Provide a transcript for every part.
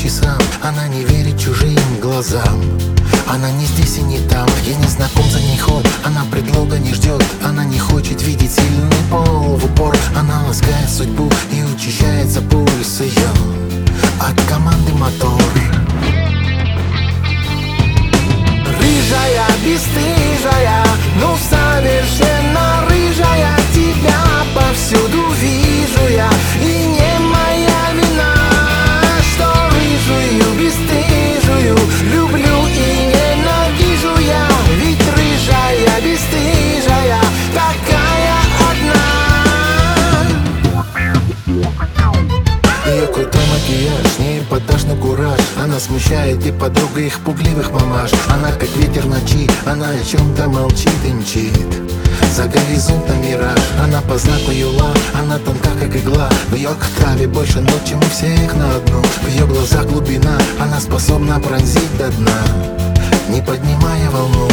часам. Она не верит чужим глазам. Она не здесь и не там, я не знаком за ней ход. Она предлога не ждет, она не хочет видеть сильный пол в упор. Она ласкает судьбу и учащается пульс ее от команды мотор. Рыжая, бесстыжая, ну совершенно рыжая, тебя повсюду вижу я. И не моя вина, что рыжую, бесстыжую люблю и ненавижу я. Ведь рыжая, бесстыжая, такая одна. Ее крутой макияж, не подашь на кураж. Она смущает и подруга их пугливых мамаш. Она как ветер ночи, она о чем-то молчит и мчит за горизонтом мираж. Она по знаку юла, она тонка как игла. В ее октаве больше нот, чем у всех на одну. В ее глазах глубина, она способна пронзить до дна, не поднимая волну.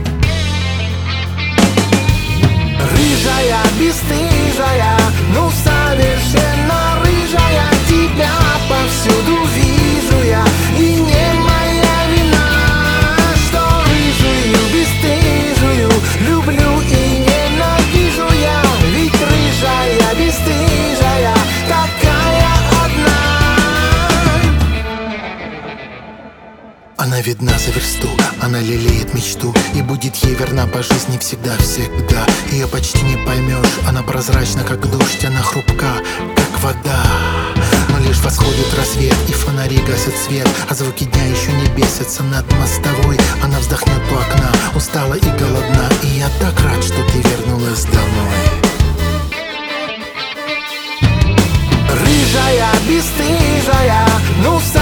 Рыжая, бесстыжая, ну совершенно рыжая, тебя повсюду вижу я. И не моя вина, что рыжую, бесстыжую люблю и ненавижу я. Ведь рыжая, бесстыжая, такая одна. Она видна за версту, она лелеет мечту и будет ей верна по жизни всегда-всегда. Ее почти не поймешь, она прозрачна как дождь, она хрупка как вода. Но лишь восходит рассвет и фонари гасят свет, а звуки дня еще не бесятся над мостовой. Она вздохнет у окна, устала и голодна, и я так рад, что ты вернулась домой. Рыжая, бесстыжая, ну